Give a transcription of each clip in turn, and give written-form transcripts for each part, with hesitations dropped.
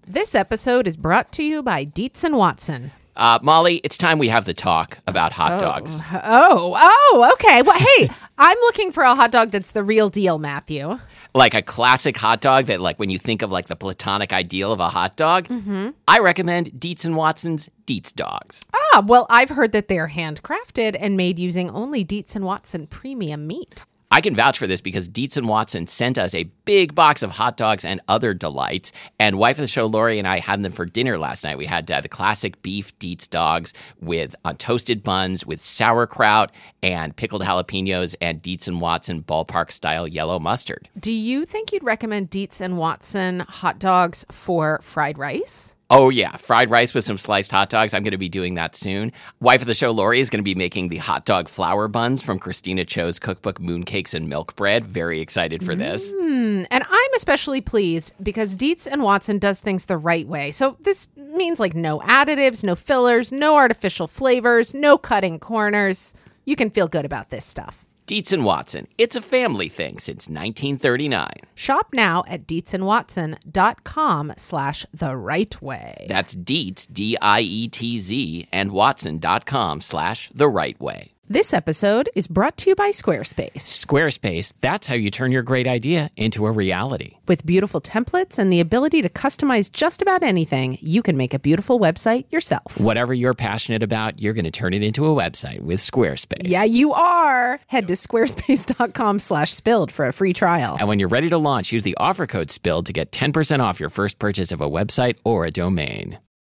This episode is brought to you by Dietz and Watson. Molly, it's time we have the talk about hot dogs. Oh, okay. Well, hey, I'm looking for a hot dog that's the real deal, Matthew. Like a classic hot dog that, like, when you think of, like, the platonic ideal of a hot dog, I recommend Dietz and Watson's Dietz Dogs. Well, I've heard that they're handcrafted and made using only Dietz and Watson premium meat. I can vouch for this because Dietz and Watson sent us a big box of hot dogs and other delights. And wife of the show, Lori, and I had them for dinner last night. We had the classic beef Dietz dogs with toasted buns with sauerkraut and pickled jalapenos and Dietz and Watson ballpark-style yellow mustard. Do you think you'd recommend Dietz and Watson hot dogs for fried rice? Oh, yeah. Fried rice with some sliced hot dogs. I'm going to be doing that soon. Wife of the show, Lori, is going to be making the hot dog flour buns from Christina Cho's cookbook, Mooncakes and Milk Bread. Very excited for this. And I'm especially pleased because Dietz and Watson does things the right way. So this means like no additives, no fillers, no artificial flavors, no cutting corners. You can feel good about this stuff. Dietz and Watson. It's a family thing since 1939. Shop now at dietzandwatson.com/the right way. That's Dietz, D-I-E-T-Z, and Watson.com/the right way. This episode is brought to you by Squarespace. Squarespace, that's how you turn your great idea into a reality. With beautiful templates and the ability to customize just about anything, you can make a beautiful website yourself. Whatever you're passionate about, you're going to turn it into a website with Squarespace. Yeah, you are. Head to squarespace.com/spilled for a free trial. And when you're ready to launch, use the offer code SPILLED to get 10% off your first purchase of a website or a domain.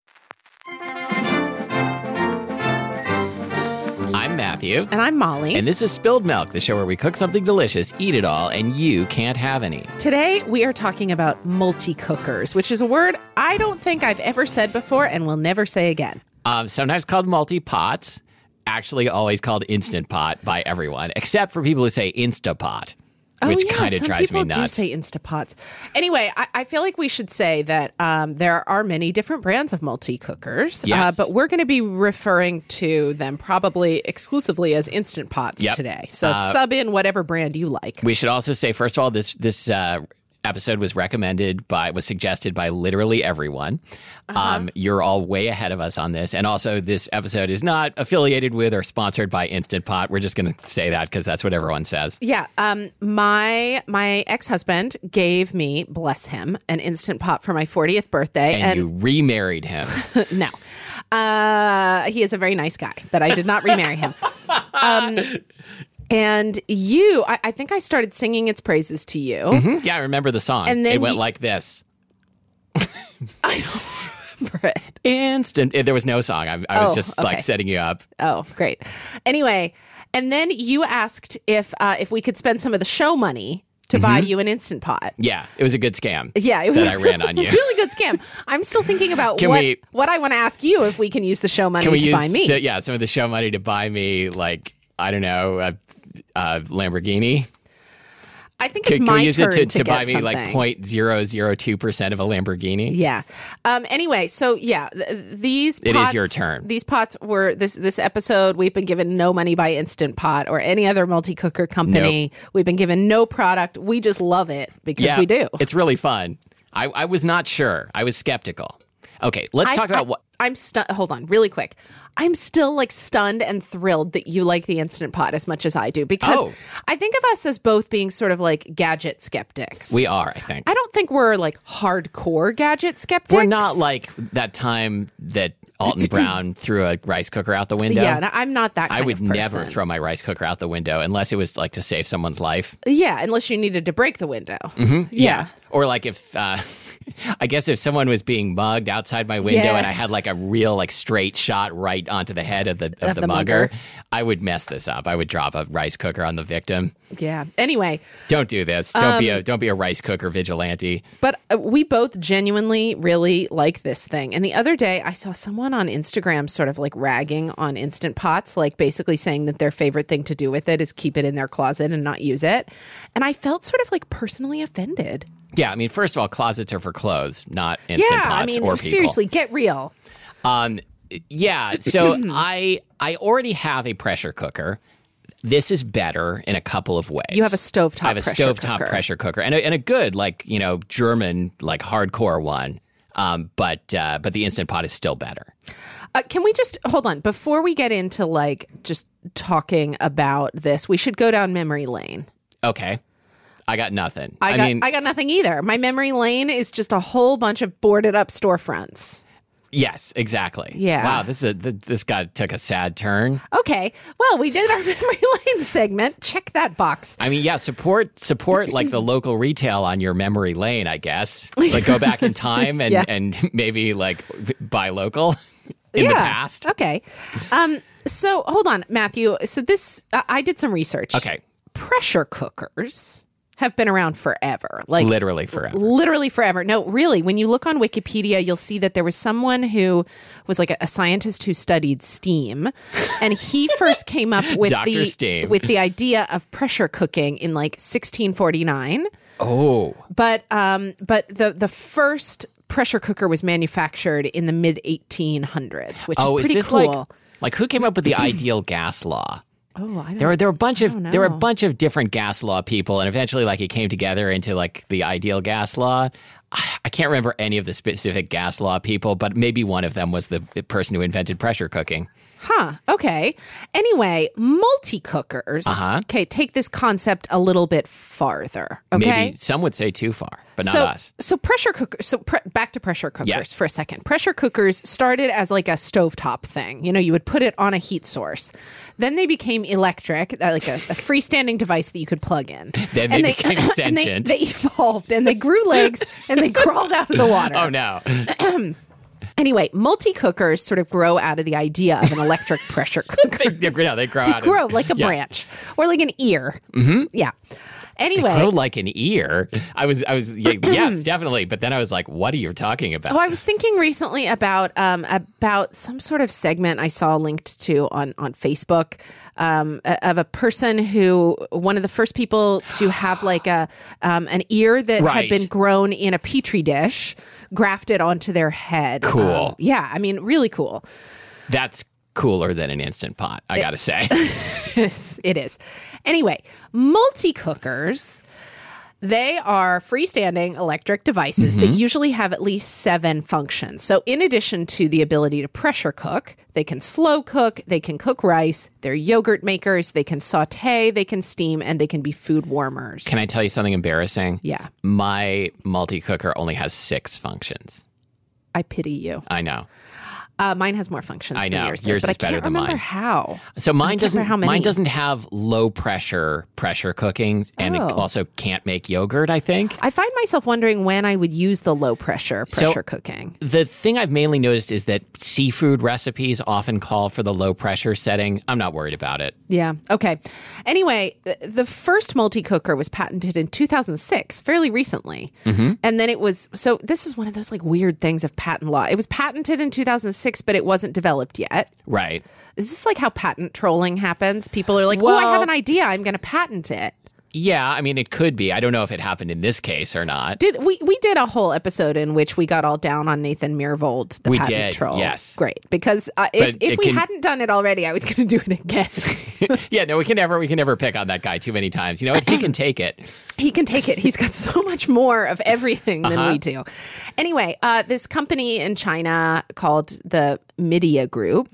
I'm Matthew. And I'm Molly. And this is Spilled Milk, the show where we cook something delicious, eat it all, and you can't have any. Today, we are talking about multi-cookers, which is a word I don't think I've ever said before and will never say again. Sometimes called multi-pots, actually always called Instant Pot by everyone, except for people who say Instapot. Which kind of drives me nuts. Some people do say Instapots. Anyway, I feel like we should say that there are many different brands of multi-cookers, yes. But we're going to be referring to them probably exclusively as Instant Pots today. So sub in whatever brand you like. We should also say, first of all, this episode was suggested by literally everyone. You're all way ahead of us on this. And also, this episode is not affiliated with or sponsored by Instant Pot. We're just going to say that because that's what everyone says. Yeah. My ex-husband gave me, bless him, an Instant Pot for my 40th birthday. And you remarried him. No. He is a very nice guy, but I did not remarry him. And I think I started singing its praises to you. Mm-hmm. Yeah, I remember the song. And then it went like this. I don't remember it. Instant. There was no song. I was just like setting you up. Oh, great. Anyway, and then you asked if we could spend some of the show money to buy you an Instant Pot. Yeah, it was a good scam. Yeah, it was that I ran on you. Really good scam. I'm still thinking about what I want to ask you if we can use the show money to buy me. Some of the show money to buy me, like, I don't know, a Lamborghini. I think it's my turn to buy me something. like 0.002% of a Lamborghini. Yeah. Anyway, so yeah, these pots, it is your turn. These pots were this episode. We've been given no money by Instant Pot or any other multi-cooker company. Nope. We've been given no product. We just love it because we do. It's really fun. I was not sure. I was skeptical. Okay, let's talk about what. Hold on, really quick. I'm still like stunned and thrilled that you like the Instant Pot as much as I do because I think of us as both being sort of like gadget skeptics. We are, I think. I don't think we're like hardcore gadget skeptics. We're not like that time that Alton Brown threw a rice cooker out the window. Yeah, I'm not that kind of person. I would never throw my rice cooker out the window unless it was like to save someone's life. Yeah, unless you needed to break the window. Mm-hmm. Yeah. Or like if, I guess if someone was being mugged outside my window and I had like a real like straight shot right onto the head of the mugger, I would mess this up. I would drop a rice cooker on the victim. Yeah. Anyway. Don't do this. Don't be a rice cooker vigilante. But we both genuinely really like this thing. And the other day I saw someone on Instagram sort of like ragging on Instant Pots, like basically saying that their favorite thing to do with it is keep it in their closet and not use it. And I felt sort of like personally offended. Yeah, I mean, first of all, closets are for clothes, not Instant Pots or people. Seriously, get real. Yeah, so I already have a pressure cooker. This is better in a couple of ways. You have a stovetop pressure cooker. I have a stovetop pressure cooker. And a good, like, German, like, hardcore one. But the Instant Pot is still better. Can we just hold on before we get into like just talking about this? We should go down memory lane. Okay. I got nothing. I got nothing either. My memory lane is just a whole bunch of boarded up storefronts. Yes, exactly. Yeah. Wow, this guy took a sad turn. Okay. Well, we did our memory lane segment. Check that box. I mean, yeah, support like the local retail on your memory lane, I guess. Like go back in time and maybe like buy local in the past. Okay. So hold on, Matthew. So this, I did some research. Okay. Pressure cookers have been around forever. Like literally forever. Literally forever. No, really, when you look on Wikipedia, you'll see that there was someone who was like a scientist who studied steam, and he first came up with the idea of pressure cooking in like 1649. Oh. But the first pressure cooker was manufactured in the mid 1800s, which is pretty cool. Like who came up with the ideal gas law? Oh, I don't. There were a bunch of different gas law people, and eventually, like, it came together into like the ideal gas law. I can't remember any of the specific gas law people, but maybe one of them was the person who invented pressure cooking. Huh. Okay. Anyway, multi-cookers. Okay, take this concept a little bit farther. Okay. Maybe some would say too far, but not us. So pressure cookers. So back to pressure cookers for a second. Pressure cookers started as like a stovetop thing. You know, you would put it on a heat source. Then they became electric, like a freestanding device that you could plug in. Then they became sentient. They evolved and they grew legs and they crawled out of the water. Oh no. Anyway, multi-cookers sort of grow out of the idea of an electric pressure cooker. they grow like a branch or like an ear. Mm-hmm. Yeah. Anyway, they grow like an ear. I was yes, definitely. But then I was like, what are you talking about? Oh, I was thinking recently about some sort of segment I saw linked to on Facebook of a person who, one of the first people to have like an ear that had been grown in a petri dish grafted onto their head. Cool. Yeah, I mean, really cool. That's cooler than an Instant Pot, I gotta say. It is. Anyway, multi-cookers, they are freestanding electric devices that usually have at least 7 functions. So in addition to the ability to pressure cook, they can slow cook, they can cook rice, they're yogurt makers, they can saute, they can steam, and they can be food warmers. Can I tell you something embarrassing? Yeah. My multi-cooker only has 6 functions. I pity you. I know. Mine has more functions I know. than yours Yours does, but is I can't better than remember mine. how. So mine many. doesn't have low pressure cooking, and it also can't make yogurt, I think. I find myself wondering when I would use the low pressure cooking. The thing I've mainly noticed is that seafood recipes often call for the low pressure setting. I'm not worried about it. Yeah. Okay. Anyway, the first multi-cooker was patented in 2006, fairly recently. Mm-hmm. And then so this is one of those like weird things of patent law. It was patented in 2006, but it wasn't developed yet. Right. Is this like how patent trolling happens? People are like, I have an idea. I'm going to patent it. Yeah, I mean, it could be. I don't know if it happened in this case or not. We did a whole episode in which we got all down on Nathan Myhrvold, the patent troll. Yes. Great. Because if we hadn't done it already, I was going to do it again. Yeah, no, we can never pick on that guy too many times. You know what? He can take it. He can take it. He's got so much more of everything than we do. Anyway, this company in China called the Midea Group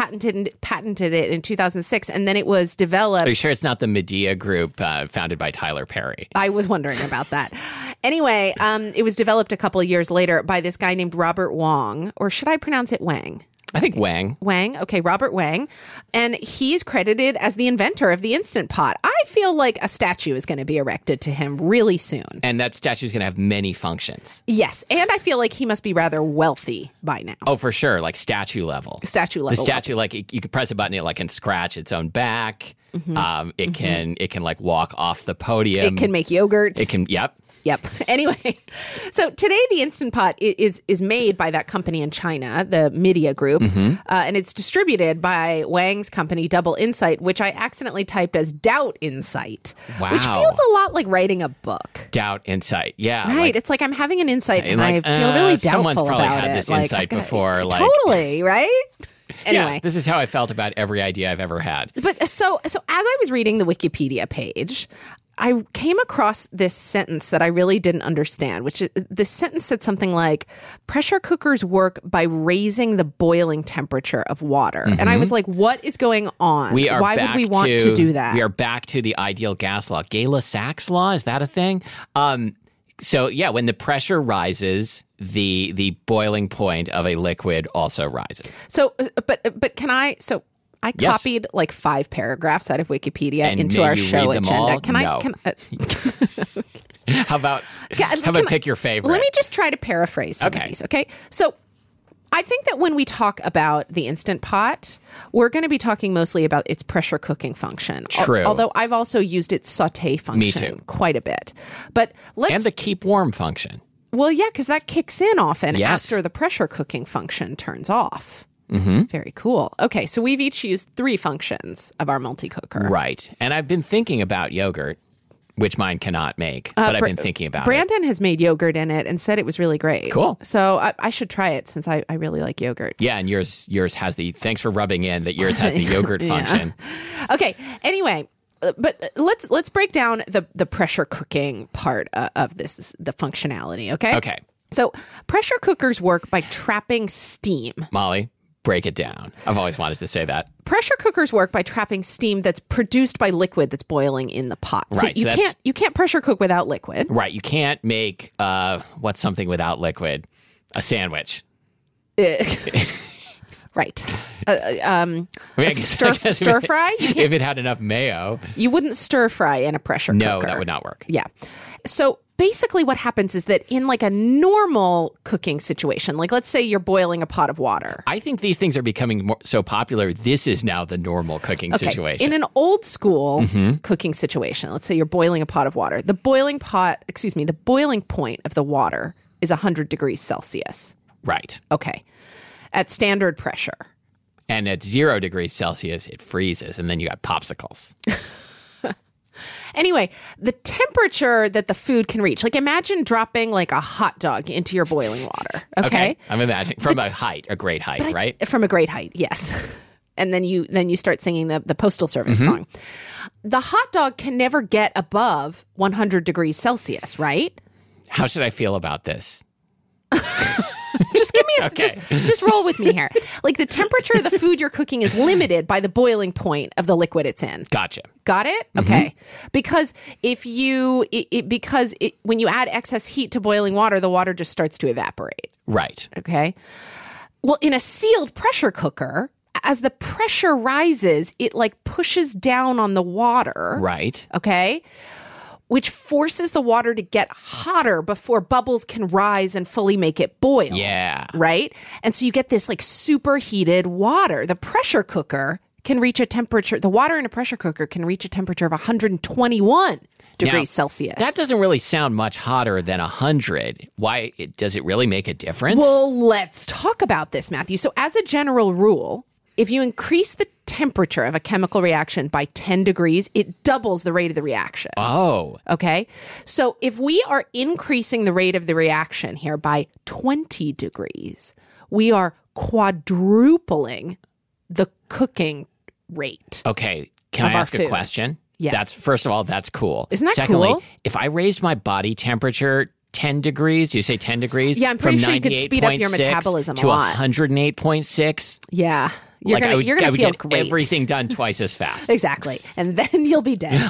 patented it in 2006, and then it was developed. Are you sure it's not the Midea Group founded by Tyler Perry? I was wondering about that. Anyway, it was developed a couple of years later by this guy named Robert Wang, or should I pronounce it Wang? I think Wang. Wang. Okay, Robert Wang. And he's credited as the inventor of the Instant Pot. I feel like a statue is going to be erected to him really soon. And that statue is going to have many functions. Yes. And I feel like he must be rather wealthy by now. Oh, for sure. Like statue level. Statue level. The statue, like you could press a button, it can scratch its own back. Mm-hmm. It can like walk off the podium. It can make yogurt. It can, yep. Anyway, so today the Instant Pot is made by that company in China, the Midea Group, and it's distributed by Wang's company, Double Insight, which I accidentally typed as Doubt Insight, which feels a lot like writing a book. Doubt Insight, yeah. Right, it's like I'm having an insight and I feel really doubtful someone's probably about had it. this insight before. Totally, right? Anyway. Yeah, this is how I felt about every idea I've ever had. But so as I was reading the Wikipedia page, I came across this sentence that I really didn't understand, which the sentence said something like, pressure cookers work by raising the boiling temperature of water. And I was like, what is going on? Why would we want to do that? We are back to the ideal gas law. Gay-Lussac's law, is that a thing? So yeah, when the pressure rises, the boiling point of a liquid also rises. So, but can I? So I copied like 5 paragraphs out of Wikipedia And into our show read them agenda. all? Can No. I? Can, How about pick your favorite? let me just try to paraphrase some of these. Okay, so. I think that when we talk about the Instant Pot, we're going to be talking mostly about its pressure cooking function. True. Although I've also used its saute function quite a bit. But and the keep warm function. Well, yeah, because that kicks in often Yes. after the pressure cooking function turns off. Very cool. Okay, so we've each used 3 functions of our multi-cooker. Right. And I've been thinking about yogurt, which mine cannot make, but I've been thinking about it. Brandon has made yogurt in it and said it was really great. Cool. So I should try it since I really like yogurt. Yeah, and yours has the, thanks for rubbing in that yours has the yogurt function. Okay, anyway, but let's break down the pressure cooking part of this, the functionality, okay? Okay. So pressure cookers work by trapping steam. Molly, break it down. I've always wanted to say that. Pressure cookers work by trapping steam that's produced by liquid that's boiling in the pot. Right, So you can't pressure cook without liquid. Right. You can't make, what's something without liquid? A sandwich. Right. I mean, I guess Stir fry? If it had enough mayo. You wouldn't stir fry in a pressure cooker. No, that would not work. Yeah. So basically what happens is that in like a normal cooking situation, like let's say you're boiling a pot of water. I think these things are becoming so popular. This is now the normal cooking situation. In an old school cooking situation, let's say you're boiling a pot of water. The boiling point of the water is 100 degrees Celsius. Right. Okay. At standard pressure. And at 0 degrees Celsius, it freezes, and then you got popsicles. Anyway, the temperature that the food can reach, like imagine dropping like a hot dog into your boiling water. Okay. I'm imagining from a great height, right? From a great height, yes. And then you start singing the Postal Service song. The hot dog can never get above 100 degrees Celsius, right? How should I feel about this? Just give me just roll with me here. Like the temperature of the food you're cooking is limited by the boiling point of the liquid it's in. Gotcha. Got it? Okay. Because when you add excess heat to boiling water, the water just starts to evaporate. Right. Okay. Well, in a sealed pressure cooker, as the pressure rises, it like pushes down on the water. Right. Okay. Which forces the water to get hotter before bubbles can rise and fully make it boil. Yeah. Right? And so you get this like superheated water. The pressure cooker can reach a temperature, the water in a pressure cooker can reach a temperature of 121 degrees Celsius. That doesn't really sound much hotter than 100. Why? Does it really make a difference? Well, let's talk about this, Matthew. So as a general rule, if you increase the temperature of a chemical reaction by 10 degrees, it doubles the rate of the reaction. Oh. Okay. So if we are increasing the rate of the reaction here by 20 degrees, we are quadrupling the cooking rate. Okay. Can I ask a question? Yes. First of all, that's cool. Isn't that Secondly, cool? If I raised my body temperature 10 degrees, do you say 10 degrees? Yeah, I'm pretty sure you could speed up your metabolism to a lot. 108.6. Yeah. You're gonna feel get great. Everything done twice as fast. Exactly. And then you'll be dead.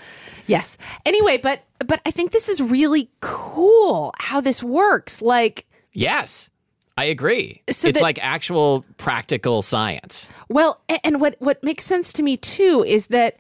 Yes. Anyway, but I think this is really cool how this works. Like, yes, I agree. So it's like actual practical science. Well, and what makes sense to me too is that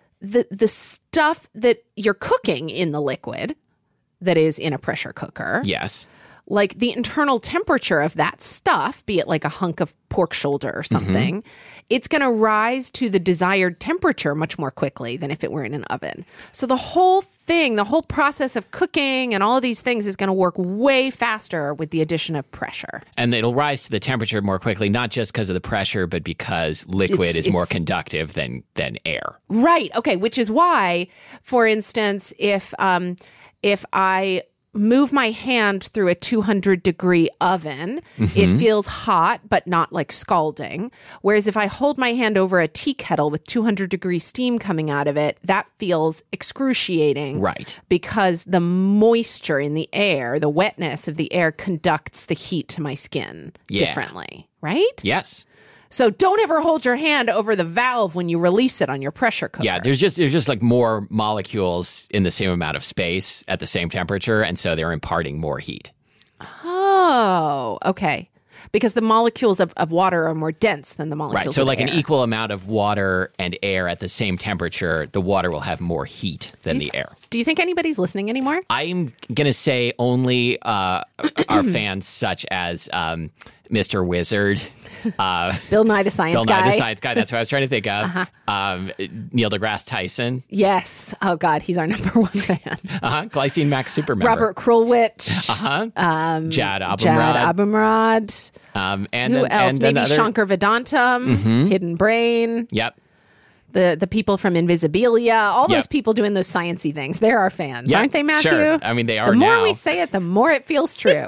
the stuff that you're cooking in the liquid that is in a pressure cooker. Yes. Like the internal temperature of that stuff, be it like a hunk of pork shoulder or something, it's going to rise to the desired temperature much more quickly than if it were in an oven. So the whole thing, the whole process of cooking and all of these things is going to work way faster with the addition of pressure. And it'll rise to the temperature more quickly, not just because of the pressure, but because liquid is more conductive than air. Right. Okay. Which is why, for instance, if I move my hand through a 200-degree oven, it feels hot, but not like scalding. Whereas if I hold my hand over a tea kettle with 200-degree steam coming out of it, that feels excruciating. Right. Because the moisture in the air, the wetness of the air conducts the heat to my skin differently. Right? Yes. So don't ever hold your hand over the valve when you release it on your pressure cooker. Yeah, there's just like more molecules in the same amount of space at the same temperature, and so they're imparting more heat. Oh, okay. Because the molecules of water are more dense than the molecules Right, so of like air. an equal amount of water and air at the same temperature, the water will have more heat than the air. Do you think anybody's listening anymore? I'm going to say only our fans such as Mr. Wizard. Bill Nye the Science Bill Guy. Nye the Science Guy, that's what I was trying to think of. Neil deGrasse Tyson. Yes. Oh, God, he's our number one fan. Glycine Max super member. Robert Krulwich. Jad Abumrad. Jad Abumrad. And Who else? Maybe another... Shankar Vedantam. Hidden Brain. Yep. The people from Invisibilia. All those Yep. people doing those sciencey things. They're our fans, Yep, aren't they, Matthew? Sure. I mean, they are The more now. we say it, the more it feels true.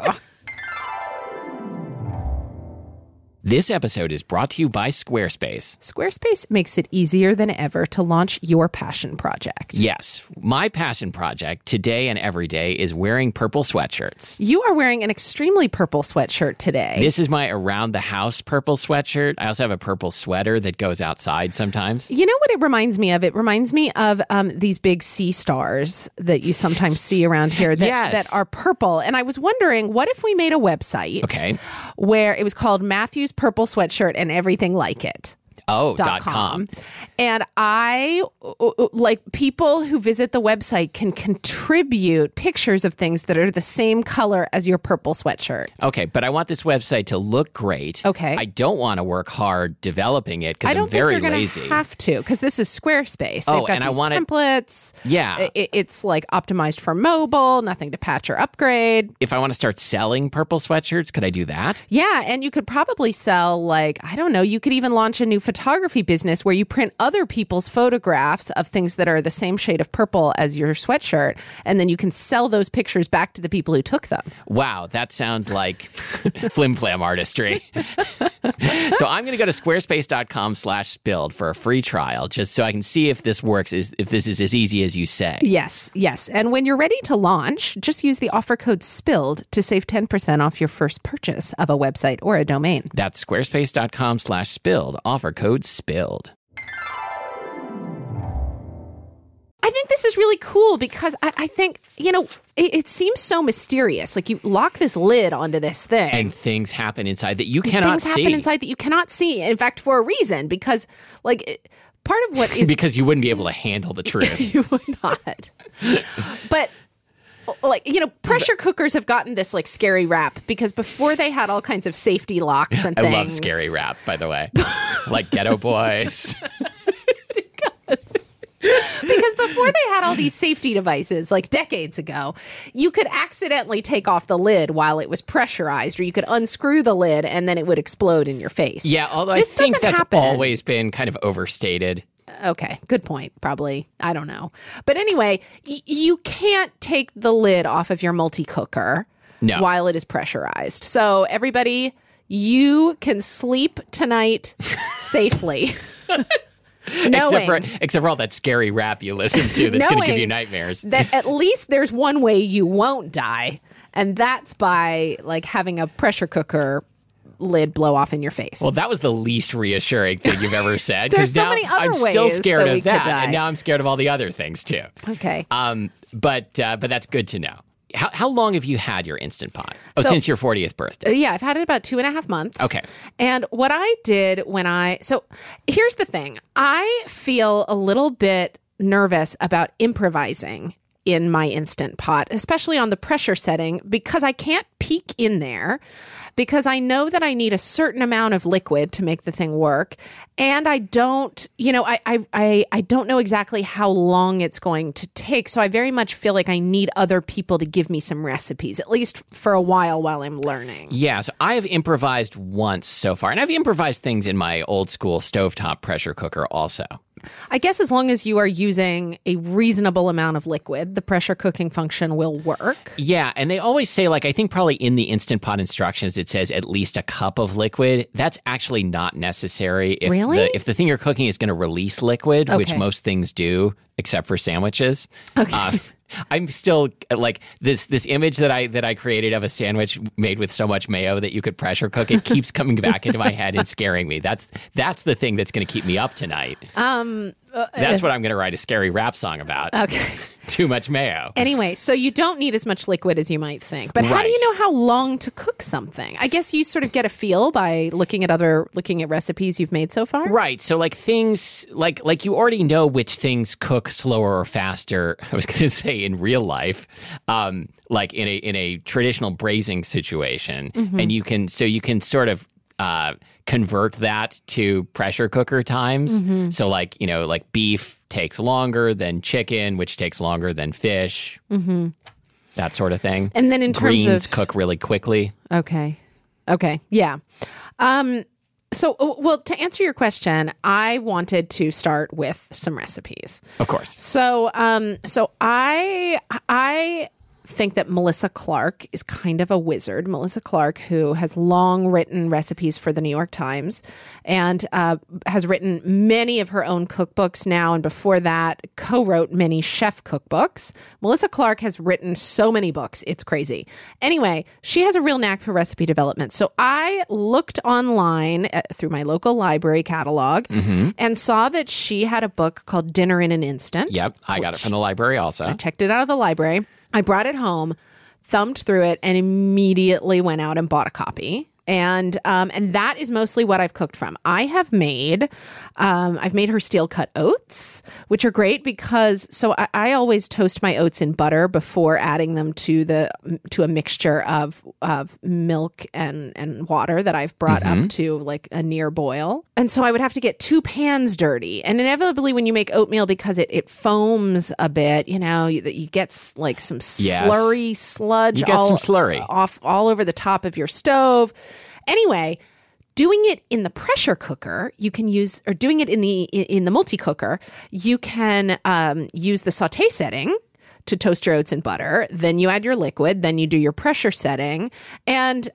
This episode is brought to you by Squarespace. Squarespace makes it easier than ever to launch your passion project. Yes, my passion project today and every day is wearing purple sweatshirts. You are wearing an extremely purple sweatshirt today. This is my around the house purple sweatshirt. I also have a purple sweater that goes outside sometimes. You know what it reminds me of? It reminds me of these big sea stars that you sometimes see around here that are purple. And I was wondering, what if we made a website where it was called Matthew's Purple Sweatshirt and Everything Like It? .com. And I, like, people who visit the website can contribute pictures of things that are the same color as your purple sweatshirt. Okay, but I want this website to look great. Okay. I don't want to work hard developing it because I I'm don't think very you're going lazy. to have to, because this is Squarespace. They've got and I these want it- templates. Yeah. It's like optimized for mobile, nothing to patch or upgrade. If I want to start selling purple sweatshirts, could I do that? Yeah, and you could probably sell, like, I don't know, you could even launch a new photography business where you print other people's photographs of things that are the same shade of purple as your sweatshirt, and then you can sell those pictures back to the people who took them. Wow, that sounds like flim-flam artistry. So I'm going to go to squarespace.com/build for a free trial just so I can see if this works, if this is as easy as you say. Yes. And when you're ready to launch, just use the offer code SPILLED to save 10% off your first purchase of a website or a domain. That's squarespace.com/spilled. Offer code SPILLED. I think this is really cool because I think, it seems so mysterious. Like, you lock this lid onto this thing. And things happen inside that you cannot see. Things happen inside that you cannot see. In fact, for a reason, because, like, part of what is... Because you wouldn't be able to handle the truth. You would not. But... like, pressure cookers have gotten this, like, scary rap because before they had all kinds of safety locks and I things. love scary rap, by the way. Like Ghetto Boys. Because before they had all these safety devices, like decades ago, you could accidentally take off the lid while it was pressurized, or you could unscrew the lid and then it would explode in your face. Yeah, although This I think doesn't that's happen. always been kind of overstated. Okay, good point. Probably. I don't know. But anyway, you can't take the lid off of your multi-cooker while it is pressurized. So everybody, you can sleep tonight safely. Except for all that scary rap you listen to that's going to give you nightmares. That at least there's one way you won't die, and that's by, like, having a pressure cooker lid blow off in your face. Well, that was the least reassuring thing you've ever said. There's so now many other I'm still ways scared that we of could that, die. and now I'm scared of all the other things too. Okay. But that's good to know. How long have you had your Instant Pot? Since your 40th birthday. Yeah, I've had it about 2.5 months. Okay. And what I did so here's the thing. I feel a little bit nervous about improvising in my Instant Pot, especially on the pressure setting, because I can't peek in there, because I know that I need a certain amount of liquid to make the thing work. And I don't, I don't know exactly how long it's going to take. So I very much feel like I need other people to give me some recipes, at least for a while I'm learning. Yeah, so I have improvised once so far, and I've improvised things in my old school stovetop pressure cooker also. I guess as long as you are using a reasonable amount of liquid, the pressure cooking function will work. Yeah, and they always say, like, I think probably in the Instant Pot instructions, it says at least a cup of liquid. That's actually not necessary. If Really? If the thing you're cooking is going to release liquid, which Okay. most things do, except for sandwiches. Okay. I'm still like this image that I created of a sandwich made with so much mayo that you could pressure cook. It keeps coming back into my head and scaring me. That's the thing that's going to keep me up tonight. That's what I'm going to write a scary rap song about. Okay. Too much mayo. Anyway, so you don't need as much liquid as you might think. But how do you know how long to cook something? I guess you sort of get a feel by looking at recipes you've made so far. Right. So like things like you already know which things cook slower or faster. I was going to say in real life, like in a traditional braising situation, and you can sort of convert that to pressure cooker times. So like beef takes longer than chicken, which takes longer than fish. That sort of thing. And then in terms greens of cook really quickly. Okay, yeah. So, well, to answer your question, I wanted to start with some recipes. Of course. So I think that Melissa Clark is kind of a wizard. Melissa Clark, who has long written recipes for the New York Times and has written many of her own cookbooks now, and before that, co-wrote many chef cookbooks. Melissa Clark has written so many books. It's crazy. Anyway, she has a real knack for recipe development. So I looked online through my local library catalog and saw that she had a book called Dinner in an Instant. Yep. I got it from the library also. I checked it out of the library. I brought it home, thumbed through it, and immediately went out and bought a copy. And that is mostly what I've cooked from. I've made her steel cut oats, which are great because I always toast my oats in butter before adding them to a mixture of milk and water that I've brought up to like a near boil. And so I would have to get 2 pans dirty. And inevitably when you make oatmeal, because it foams a bit, you get like some slurry sludge You get some slurry all over the top of your stove. Anyway, doing it in the pressure cooker, you can use, or doing it in the multi-cooker, you can use the saute setting to toast your oats in butter. Then you add your liquid. Then you do your pressure setting. And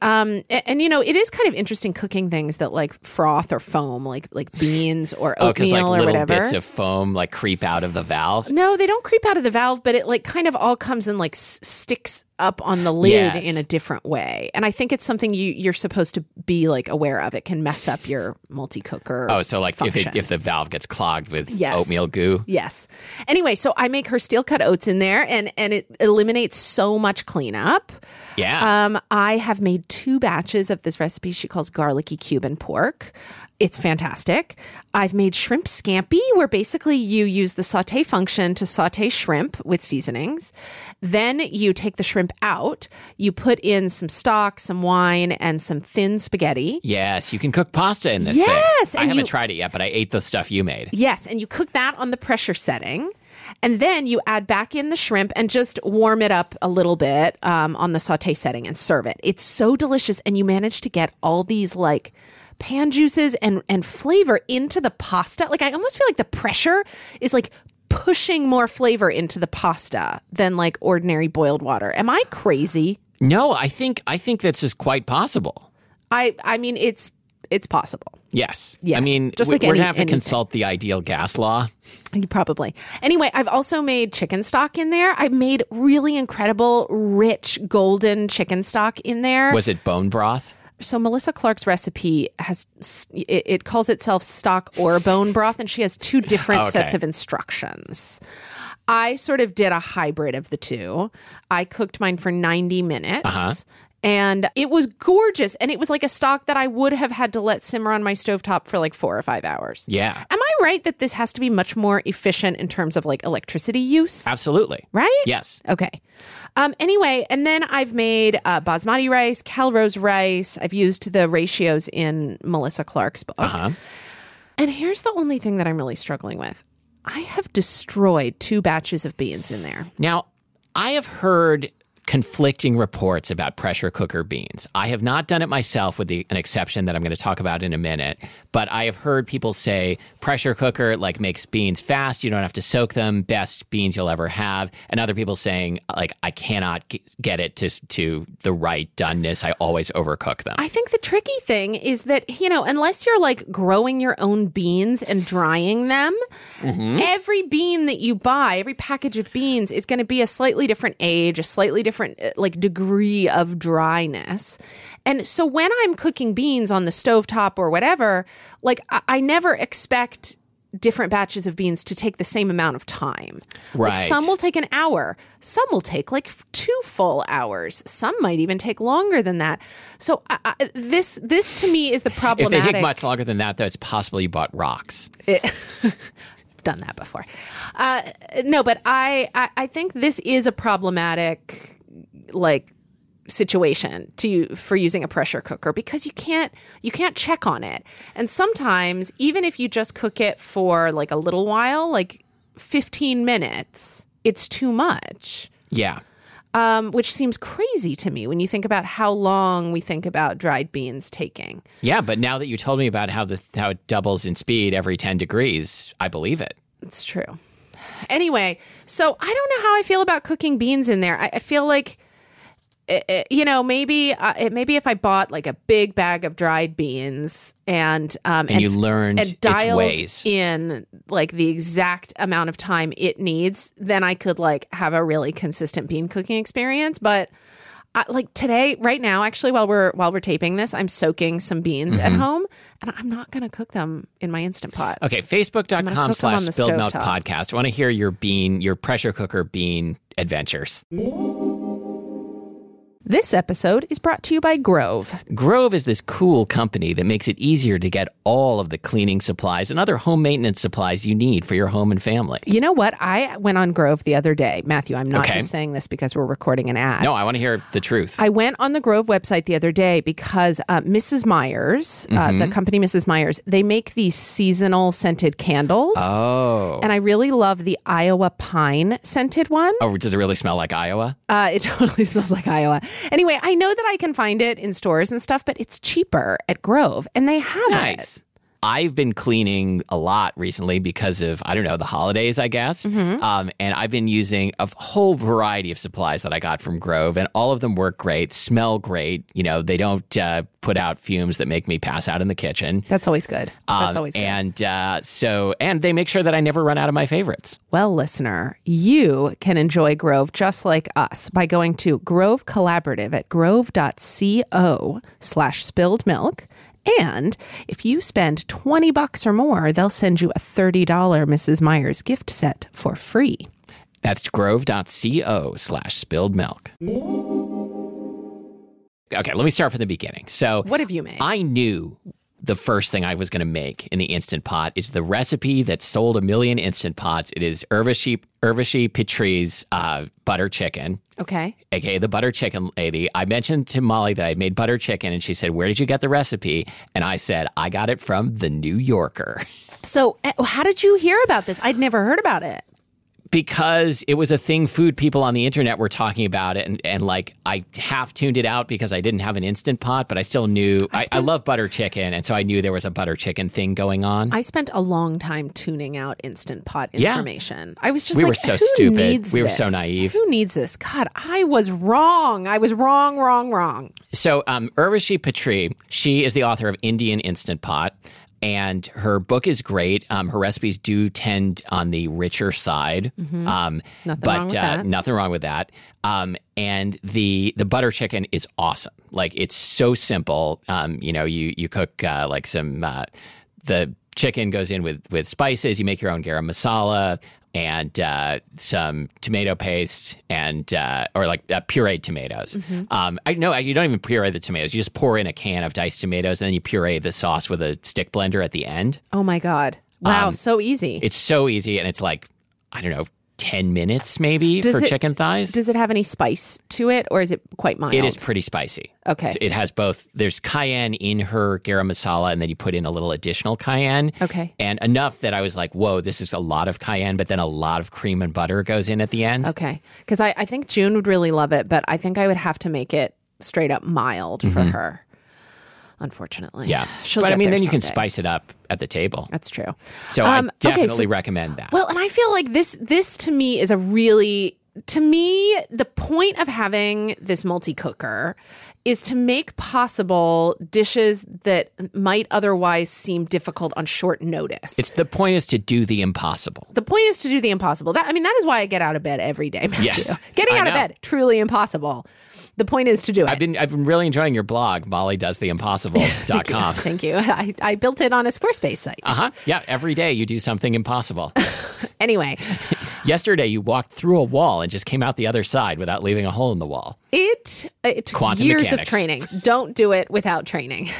it is kind of interesting cooking things that like froth or foam, like beans or oatmeal or whatever. Little bits of foam like creep out of the valve. No, they don't creep out of the valve, but it like kind of all comes and like sticks up on the lid in a different way. And I think it's something you're supposed to be like aware of. It can mess up your multi-cooker. Oh, so like function. if the valve gets clogged with oatmeal goo. Yes. Anyway, so I make her steel cut oats in there and it eliminates so much cleanup. Yeah. I have made 2 batches of this recipe she calls garlicky Cuban pork. It's fantastic. I've made shrimp scampi, where basically you use the saute function to saute shrimp with seasonings. Then you take the shrimp out. You put in some stock, some wine, and some thin spaghetti. Yes, you can cook pasta in this thing. Yes, I haven't tried it yet, but I ate the stuff you made. Yes, and you cook that on the pressure setting. And then you add back in the shrimp and just warm it up a little bit on the saute setting and serve it. It's so delicious. And you manage to get all these like pan juices and flavor into the pasta. Like I almost feel like the pressure is like pushing more flavor into the pasta than like ordinary boiled water. Am I crazy? No, I think that's just quite possible. I mean, it's possible. Yes. Yes. I mean, just we're like going to have to anything. consult the ideal gas law. Probably. Anyway, I've also made chicken stock in there. I made really incredible, rich, golden chicken stock in there. Was it bone broth? So Melissa Clark's recipe it calls itself stock or bone broth, and she has 2 different sets of instructions. I sort of did a hybrid of the 2. I cooked mine for 90 minutes. And it was gorgeous. And it was like a stock that I would have had to let simmer on my stovetop for like 4 or 5 hours. Yeah. Am I right that this has to be much more efficient in terms of like electricity use? Absolutely. Right? Yes. Okay. Anyway, and then I've made basmati rice, Calrose rice. I've used the ratios in Melissa Clark's book. And here's the only thing that I'm really struggling with. I have destroyed 2 batches of beans in there. Now, I have heard conflicting reports about pressure cooker beans. I have not done it myself with an exception that I'm going to talk about in a minute, but I have heard people say pressure cooker like makes beans fast. You don't have to soak them. Best beans you'll ever have. And other people saying like, I cannot get it to the right doneness. I always overcook them. I think the tricky thing is that, you know, unless you're like growing your own beans and drying them, every bean that you buy, every package of beans is going to be a slightly different age, a slightly different like degree of dryness. And so when I'm cooking beans on the stovetop or whatever, like I never expect different batches of beans to take the same amount of time. Right. Like some will take an hour. Some will take like 2 full hours. Some might even take longer than that. So this to me is the problematic. If they take much longer than that, though, it's possible you bought rocks. Done that before. No, but I think this is a problematic like situation for using a pressure cooker because you can't check on it. And sometimes even if you just cook it for like a little while, like 15 minutes, it's too much. Yeah. Which seems crazy to me when you think about how long we think about dried beans taking. Yeah, but now that you told me about how it doubles in speed every 10 degrees, I believe it. It's true. Anyway, so I don't know how I feel about cooking beans in there. I feel like, you know, maybe if I bought like a big bag of dried beans and you learned and dialed its ways in like the exact amount of time it needs, then I could like have a really consistent bean cooking experience. But like today, right now, actually, while we're taping this, I'm soaking some beans at home, and I'm not going to cook them in my Instant Pot. Okay, Facebook.com/SpilledMilkPodcast. I want to hear your pressure cooker bean adventures. This episode is brought to you by Grove. Grove is this cool company that makes it easier to get all of the cleaning supplies and other home maintenance supplies you need for your home and family. You know what? I went on Grove the other day. Matthew, I'm not just saying this because we're recording an ad. No, I want to hear the truth. I went on the Grove website the other day because Mrs. Meyer's, the company Mrs. Meyer's, they make these seasonal scented candles. Oh. And I really love the Iowa pine scented one. Oh, does it really smell like Iowa? It totally smells like Iowa. Anyway, I know that I can find it in stores and stuff, but it's cheaper at Grove, and they have it. I've been cleaning a lot recently because of, I don't know, the holidays, I guess. And I've been using a whole variety of supplies that I got from Grove, and all of them work great, smell great. You know, they don't put out fumes that make me pass out in the kitchen. That's always good. That's always good. And and they make sure that I never run out of my favorites. Well, listener, you can enjoy Grove just like us by going to Grove Collaborative at grove.co/spilledmilk. And if you spend $20 or more, they'll send you a $30 Mrs. Meyer's gift set for free. That's grove.co/spilledmilk. Okay, let me start from the beginning. So, what have you made? I knew the first thing I was going to make in the Instant Pot is the recipe that sold 1 million Instant Pots. It is Urvashi Petri's butter chicken. Okay. AKA the butter chicken lady. I mentioned to Molly that I made butter chicken, and she said, "Where did you get the recipe?" And I said, "I got it from The New Yorker." So how did you hear about this? I'd never heard about it. Because it was a thing food people on the internet were talking about it, and like I half tuned it out because I didn't have an Instant Pot, but I still knew I love butter chicken, and so I knew there was a butter chicken thing going on. I spent a long time tuning out Instant Pot information. I was just we like, were so who stupid. Needs we were this? So naive. Who needs this? God, I was wrong. I was wrong. So Urvashi Petri, she is the author of Indian Instant Pot. And her book is great. Her recipes do tend on the richer side. Nothing wrong with that. Nothing wrong with that. And the butter chicken is awesome. Like, it's so simple. You know, you cook like some the chicken goes in with spices. You make your own garam masala and some tomato paste and or like pureed tomatoes. I know you don't even puree the tomatoes. You just pour in a can of diced tomatoes, and then you puree the sauce with a stick blender at the end. Oh my God. Wow, so easy. It's so easy, and it's like, I don't know, 10 minutes maybe for chicken thighs. Does it have any spice to it, or is it quite mild? It is pretty spicy. Okay. So it has both. There's cayenne in her garam masala, and then you put in a little additional cayenne. Okay. And enough that I was like, whoa, this is a lot of cayenne, but then a lot of cream and butter goes in at the end. Okay. Because I think June would really love it, but I think I would have to make it straight up mild for her. Unfortunately. Yeah. She'll but get I mean, there then you can someday. spice it up at the table. That's true. So I okay, definitely recommend that. Well, and I feel like this to me is a really, to me, the point of having this multi-cooker is to make possible dishes that might otherwise seem difficult on short notice. The point is to do the impossible. The point is to do the impossible. That is why I get out of bed every day, Matthew. Yes. Getting I out of know. bed, truly impossible. The point is to do it. I've been really enjoying your blog, mollydoestheimpossible.com. Thank you. I built it on a Squarespace site. Yeah, every day you do something impossible. Anyway. Yesterday you walked through a wall and just came out the other side without leaving a hole in the wall. It took Quantum years mechanics. of training. Don't do it without training.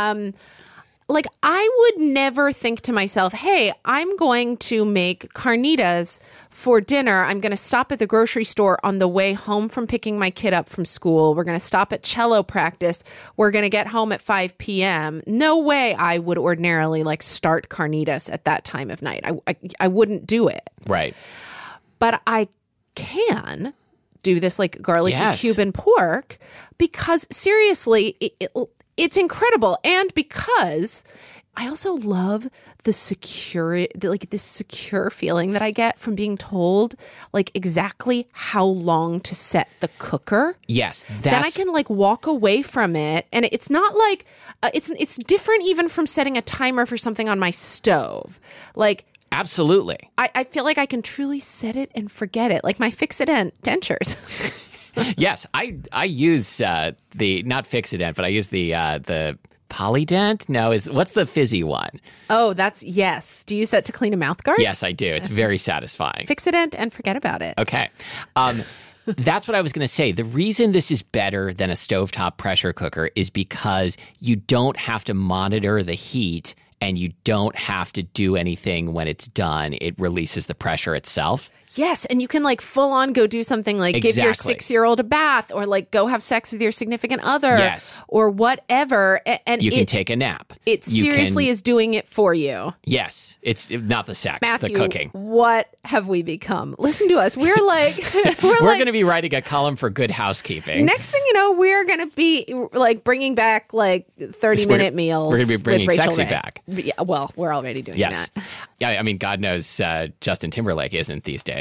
Like, I would never think to myself, hey, I'm going to make carnitas for dinner. I'm going to stop at the grocery store on the way home from picking my kid up from school. We're going to stop at cello practice. We're going to get home at 5 p.m. No way I would ordinarily like start carnitas at that time of night. I wouldn't do it. Right. But I can do this like garlicky Yes. Cuban pork because seriously, it's incredible. And because I also love the this secure feeling that I get from being told like exactly how long to set the cooker. Yes. Then I can like walk away from it. And it's not like, it's different even from setting a timer for something on my stove. Like, Absolutely. I feel like I can truly set it and forget it, like my Fix-It-Dent dentures. Yes. I use the, not Fix-It-Dent, but I use the Polydent? No, what's the fizzy one? Oh, yes. Do you use that to clean a mouth guard? Yes, I do. It's very satisfying. Fix-It-Dent and forget about it. Okay. That's what I was going to say. The reason this is better than a stovetop pressure cooker is because you don't have to monitor the heat and you don't have to do anything when it's done. It releases the pressure itself. Yes, and you can like full on go do something like give your Exactly. 6-year-old a bath or like go have sex with your significant other Yes. or whatever. And You can take a nap. it seriously is doing it for you. Yes. It's not the sex, Matthew, the cooking. what have we become? Listen to us. We're like, We're going to be writing a column for Good Housekeeping. next thing you know, we're going to be like bringing back like 30-minute meals. We're going to be bringing with Rachel sexy Ray. back. Yeah, well, we're already doing Yes. that. Yeah, I mean, God knows Justin Timberlake isn't these days.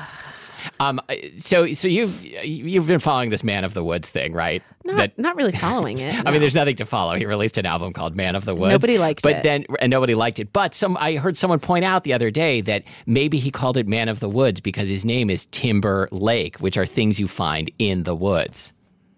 So you've been following this Man of the Woods thing, right? Not really following it. I mean, there's nothing to follow. He released an album called Man of the Woods. Nobody liked it. And nobody liked it. But I heard someone point out the other day that maybe he called it Man of the Woods because his name is Timber Lake, which are things you find in the woods.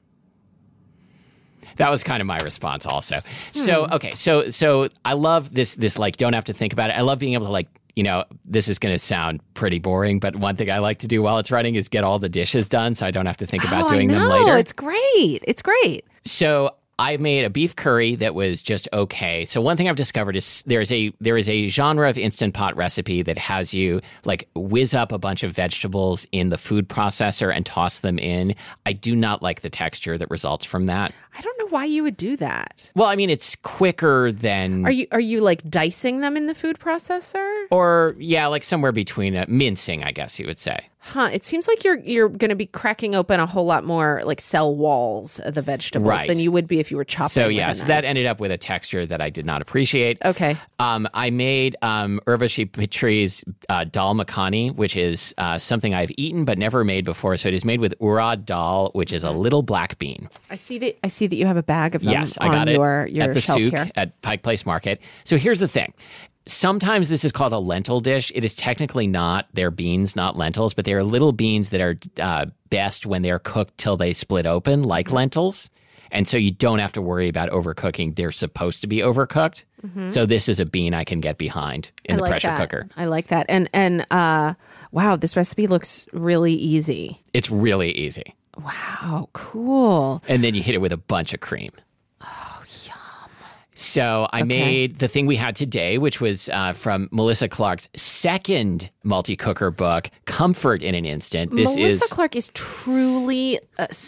That was kind of my response also. So, okay. So I love this like, don't have to think about it. I love being able to like, this is going to sound pretty boring, but one thing I like to do while it's running is get all the dishes done so I don't have to think about doing them later. It's great. It's great. So I made a beef curry that was just okay. So one thing I've discovered is there is a genre of Instant Pot recipe that has you like whiz up a bunch of vegetables in the food processor and toss them in. I do not like the texture that results from that. I don't know why you would do that. Well, I mean, it's quicker than... Are you like dicing them in the food processor? Or, yeah, like somewhere between mincing, I guess you would say. Huh. It seems like you're going to be cracking open a whole lot more like cell walls of the vegetables Right. than you would be if you were chopping So, with yeah, a so knife. that ended up with a texture that I did not appreciate. Okay. I made Urvashi Petri's dal makhani, which is something I've eaten but never made before. So it is made with urad dal, which is a little black bean. I see that you have a bag of them Yes, on I got your it at the shelf souk here. at Pike Place Market. So here's the thing. Sometimes this is called a lentil dish. It is technically not. They're beans, not lentils, but they are little beans that are best when they're cooked till they split open, like lentils. And so you don't have to worry about overcooking. They're supposed to be overcooked. Mm-hmm. So this is a bean I can get behind in the pressure cooker. I like that. And wow, this recipe looks really easy. It's really easy. Wow, cool. And then you hit it with a bunch of cream. Oh, yum. So I made the thing we had today, which was from Melissa Clark's second multi-cooker book, Comfort in an Instant. Melissa Clark is truly...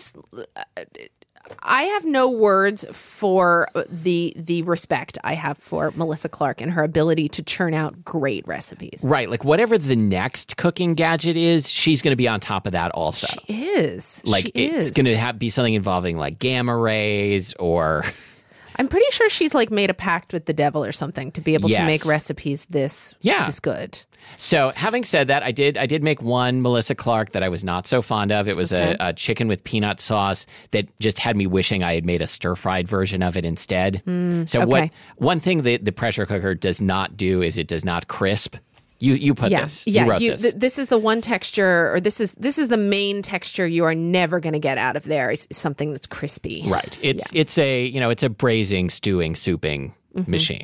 I have no words for the respect I have for Melissa Clark and her ability to churn out great recipes. Right. Like whatever the next cooking gadget is, she's going to be on top of that also. She is. Like it's going to be something involving like gamma rays or... I'm pretty sure she's like made a pact with the devil or something to be able to make recipes this good. So having said that, I did make one Melissa Clark that I was not so fond of. It was a chicken with peanut sauce that just had me wishing I had made a stir-fried version of it instead. One thing that the pressure cooker does not do is it does not crisp. You put this. Yeah, you wrote this. This is the one texture, or this is the main texture you are never going to get out of there is something that's crispy. Right. It's a braising, stewing, souping machine.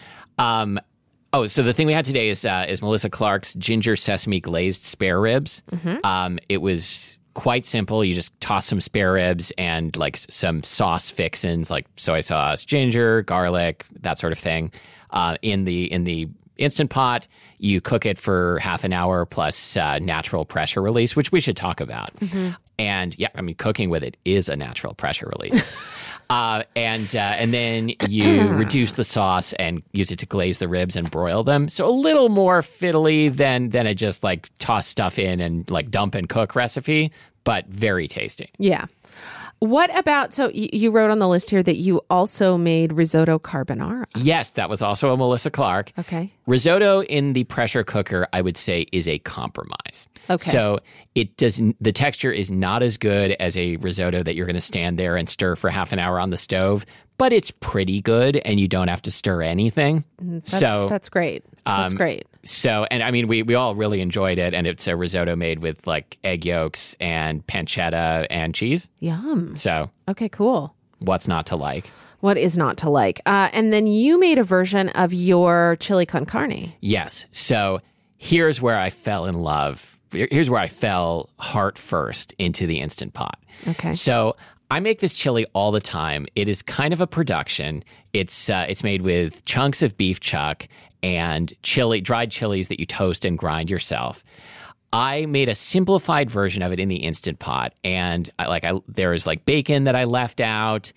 So the thing we had today is Melissa Clark's ginger sesame glazed spare ribs. It was quite simple. You just toss some spare ribs and like some sauce fixins like soy sauce, ginger, garlic, that sort of thing in the Instant Pot. You cook it for half an hour plus natural pressure release, which we should talk about. And cooking with it is a natural pressure release. And then you reduce the sauce and use it to glaze the ribs and broil them. So a little more fiddly than a just like toss stuff in and like dump and cook recipe, but very tasty. Yeah. What about, so you wrote on the list here that you also made risotto carbonara. Yes, that was also a Melissa Clark. Okay. Risotto in the pressure cooker, I would say, is a compromise. Okay. So the texture is not as good as a risotto that you're going to stand there and stir for half an hour on the stove, but it's pretty good and you don't have to stir anything. That's great. That's great. So, and I mean, we all really enjoyed it, and it's a risotto made with like egg yolks and pancetta and cheese. Yum. So, okay, cool. What's not to like? What is not to like? And then you made a version of your chili con carne. Yes. So here's where I fell in love. Here's where I fell heart first into the Instant Pot. Okay. So I make this chili all the time. It is kind of a production. It's made with chunks of beef chuck and dried chilies that you toast and grind yourself. I made a simplified version of it in the Instant Pot, and there was like bacon that I left out.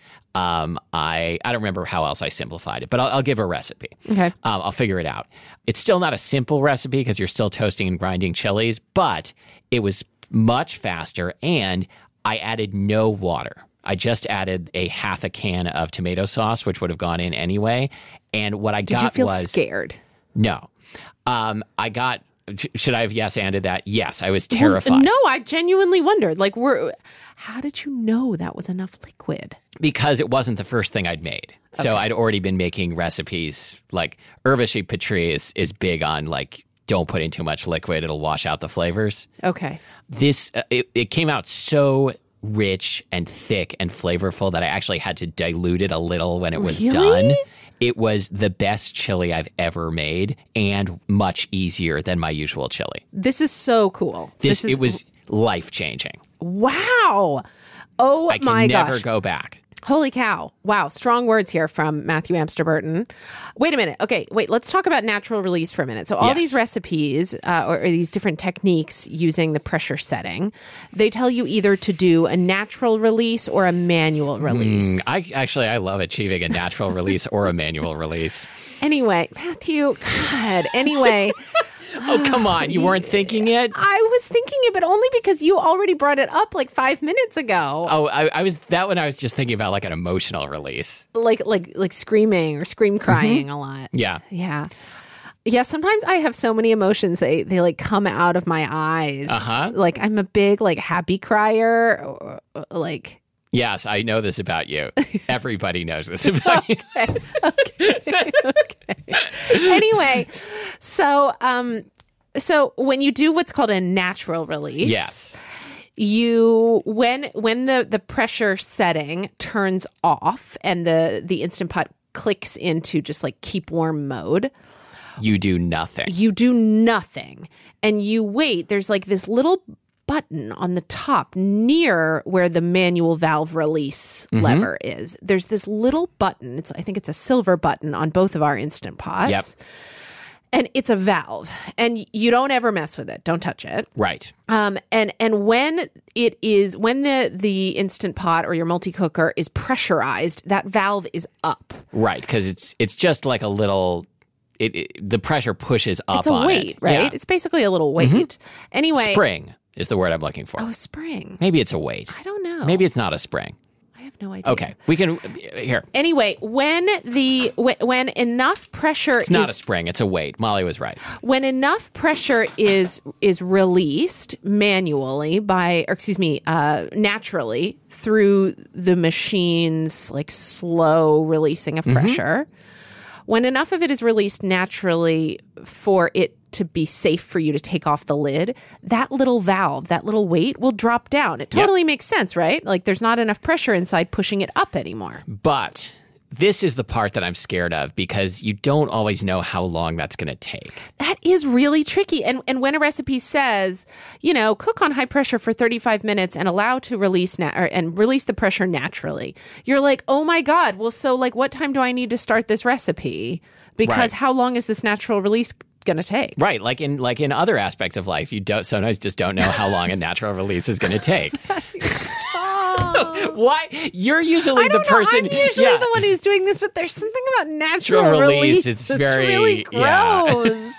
I don't remember how else I simplified it, but I'll give a recipe. Okay. I'll figure it out. It's still not a simple recipe because you're still toasting and grinding chilies, but it was much faster, and I added no water. I just added a half a can of tomato sauce, which would have gone in anyway. And what I got was... Did you feel scared? No. Should I have yes-anded that? Yes, I was terrified. Well, no, I genuinely wondered. Like, how did you know that was enough liquid? Because it wasn't the first thing I'd made. So I'd already been making recipes. Like, Urvashi Patri is big on, like, don't put in too much liquid. It'll wash out the flavors. Okay. This, it came out so rich and thick and flavorful that I actually had to dilute it a little when it was done. It was the best chili I've ever made and much easier than my usual chili. This is so cool. It was life-changing. Wow. Oh, my gosh. I can never go back. Holy cow. Wow. Strong words here from Matthew Amster Burton. Wait a minute. Okay. Wait, let's talk about natural release for a minute. So all these recipes or these different techniques using the pressure setting, they tell you either to do a natural release or a manual release. I love achieving a natural release or a manual release. Anyway, Matthew, God. Anyway... Oh, come on. You weren't thinking it? I was thinking it, but only because you already brought it up like 5 minutes ago. Oh, I was just thinking about like an emotional release. Like screaming or scream crying a lot. Yeah. Yeah. Yeah, sometimes I have so many emotions, they like come out of my eyes. Like I'm a big like happy crier or, like... Yes, I know this about you. Everybody knows this about you. Okay. Anyway, so when you do what's called a natural release, when the pressure setting turns off and the Instant Pot clicks into just like keep warm mode, you do nothing. You do nothing, and you wait. There's like this little button on the top near where the manual valve release lever is. There's this little button. I think it's a silver button on both of our Instant Pots. Yep. And it's a valve, and you don't ever mess with it. Don't touch it. Right. And when the Instant Pot or your multi-cooker is pressurized, that valve is up. Right, because it's just like a little. The pressure pushes up. It's a on weight, it. right? Yeah. It's basically a little weight. Anyway, Spring is the word I'm looking for. Oh, a spring. Maybe it's a weight. I don't know. Maybe it's not a spring. I have no idea. Okay, we can here. Anyway, when enough pressure It's not a spring, it's a weight. Molly was right. When enough pressure is released manually naturally through the machine's like slow releasing of pressure, when enough of it is released naturally for it to be safe for you to take off the lid, that little valve, that little weight will drop down. It totally makes sense, right? Like there's not enough pressure inside pushing it up anymore. But this is the part that I'm scared of because you don't always know how long that's going to take. That is really tricky. And when a recipe says, cook on high pressure for 35 minutes and allow to release release the pressure naturally, you're like, oh my God. Well, so like what time do I need to start this recipe? Because how long is this natural release going to take? Right. Like in other aspects of life, you sometimes just don't know how long a natural release is going to take. Why? You're usually the person. I'm usually the one who's doing this, but there's something about natural release. It's that's very really gross.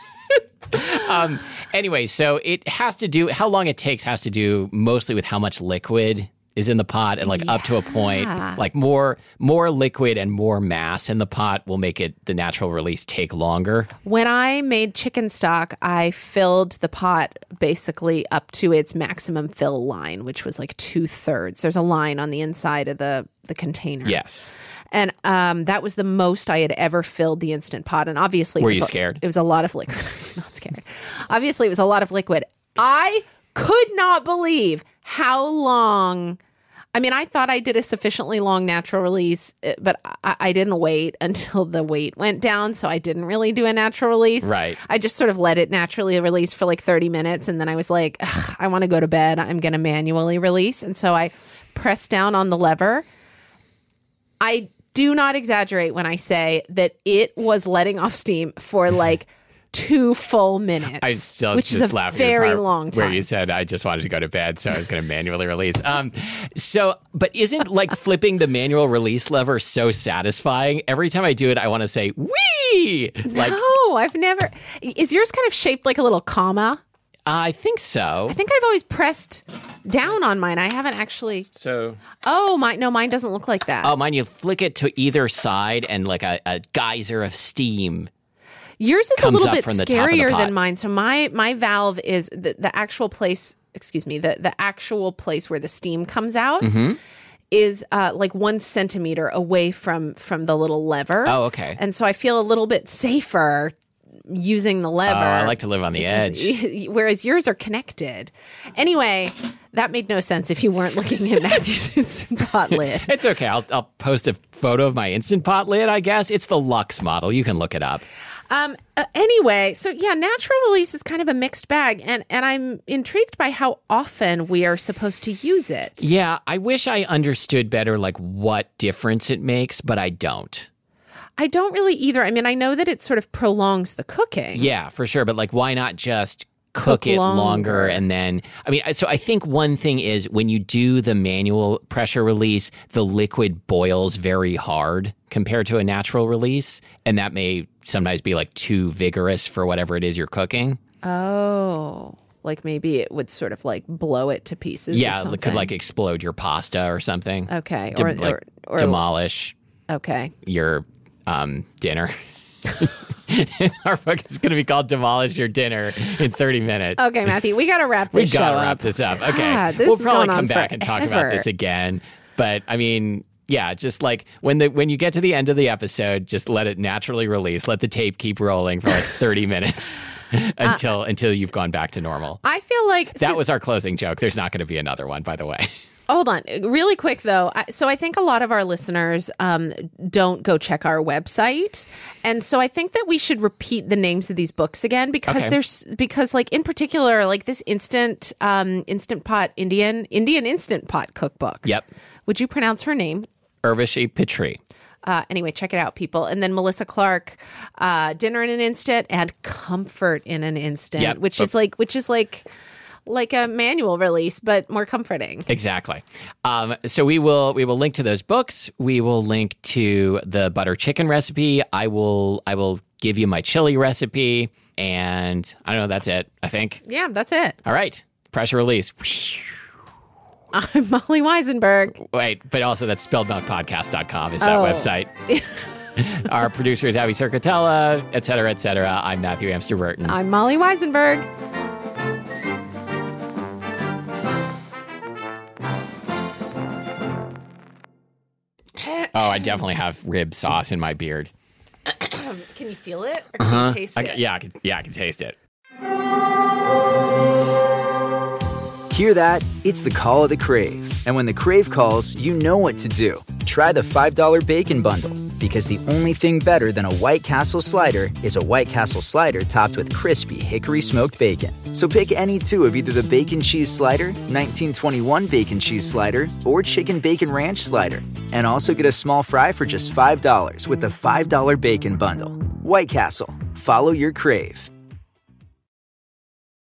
Anyway, so it has to do, how long it takes has to do mostly with how much liquid is in the pot and like up to a point, like more liquid and more mass in the pot will make the natural release take longer. When I made chicken stock, I filled the pot basically up to its maximum fill line, which was like 2/3. There's a line on the inside of the container. Yes. And that was the most I had ever filled the Instant Pot. And obviously, were you scared? It was a lot of liquid. I was not scared. Obviously, it was a lot of liquid. I could not believe how long. I mean, I thought I did a sufficiently long natural release, but I didn't wait until the weight went down. So I didn't really do a natural release. Right. I just sort of let it naturally release for like 30 minutes. And then I was like, I want to go to bed. I'm going to manually release. And so I pressed down on the lever. I do not exaggerate when I say that it was letting off steam for like 2 full minutes. I still which just is a laughed very at the part long time. where you said I just wanted to go to bed, so I was going to manually release. But isn't like flipping the manual release lever so satisfying? Every time I do it, I want to say "wee." Like, no, I've never. Is yours kind of shaped like a little comma? I think so. I think I've always pressed down on mine. I haven't actually. So. Oh, mine doesn't look like that. Oh, mine, you flick it to either side and like a geyser of steam. Yours is a little bit scarier pot. than mine. So my valve is the actual place, the actual place where the steam comes out is like 1 centimeter away from the little lever. Oh, okay. And so I feel a little bit safer using the lever. Oh, I like to live on the edge. Whereas yours are connected. Anyway, that made no sense if you weren't looking at Matthew's Instant Pot lid. It's okay. I'll post a photo of my Instant Pot lid, I guess. It's the Lux model. You can look it up. Anyway, so yeah, natural release is kind of a mixed bag, and I'm intrigued by how often we are supposed to use it. Yeah, I wish I understood better like what difference it makes, but I don't. I don't really either. I mean, I know that it sort of prolongs the cooking. Yeah, for sure, but like why not just cook it longer and then so I think one thing is when you do the manual pressure release, the liquid boils very hard compared to a natural release, and that may sometimes be like too vigorous for whatever it is you're cooking. Oh, like maybe it would sort of like blow it to pieces. Yeah, or something. It could like explode your pasta or something. Okay, or demolish. Okay, your dinner. Our book is going to be called Demolish Your Dinner in 30 minutes. Okay, Matthew, we got to wrap this show up. We got to wrap this up. Okay. God, we'll probably come back and talk about this again. But I mean, yeah, just like when you get to the end of the episode, just let it naturally release. Let the tape keep rolling for like 30 minutes until you've gone back to normal. I feel like that was our closing joke. There's not going to be another one, by the way. Hold on. Really quick, though. So I think a lot of our listeners don't go check our website. And so I think that we should repeat the names of these books again because like in particular, like this Instant Pot Indian Instant Pot cookbook. Yep. Would you pronounce her name? Urvashi Pitri. Anyway, check it out, people. And then Melissa Clark, Dinner in an Instant and Comfort in an Instant, Yep. which is like a manual release, but more comforting. Exactly. So we will link to those books. We will link to the butter chicken recipe. I will give you my chili recipe, and I don't know. That's it. I think. Yeah, that's it. All right. Pressure release. I'm Molly Weisenberg. Wait, but also that's spilledmilkpodcast.com is that website. Our producer is Abby Circatella, et cetera, et cetera. I'm Matthew Amster Burton. I'm Molly Weisenberg. Oh, I definitely have rib sauce in my beard. Can you feel it? Or can you taste it? Yeah, I can taste it. Hear that? It's the call of the Crave. And when the Crave calls, you know what to do. Try the $5 Bacon Bundle. Because the only thing better than a White Castle slider is a White Castle slider topped with crispy hickory smoked bacon. So pick any two of either the Bacon Cheese Slider, 1921 Bacon Cheese Slider, or Chicken Bacon Ranch Slider. And also get a small fry for just $5 with the $5 Bacon Bundle. White Castle. Follow your Crave.